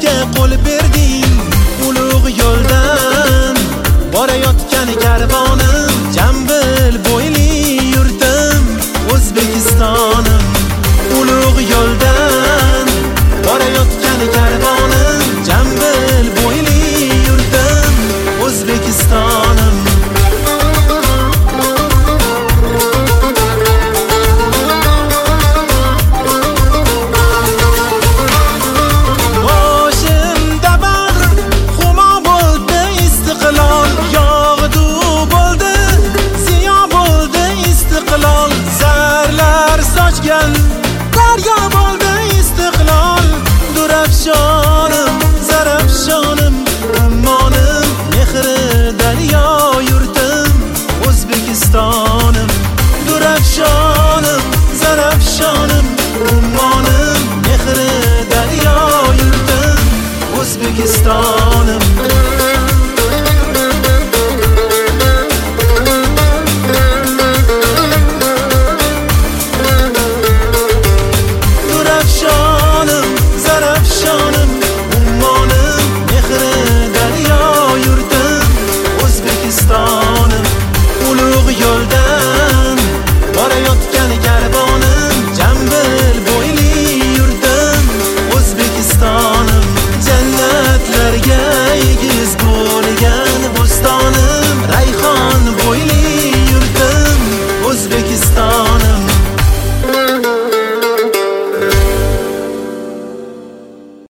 bizga qo'l berding. Ulug' yo'ldan borayotgan karvonim, Jambil bo'yli yurtim O'zbekistonim. Ulug' yo'ldan borayotgan karvonim, Jambil bo'yli yurtim O'zbekistonim. Daryo bo'ldi istiqlol, Durafshonim, Zarafshonim, ummonim, mehri daryo yurtim O'zbekistonim. Durafshonim, Zarafshonim, ummonim, mehri daryo yurtim O'zbekiston.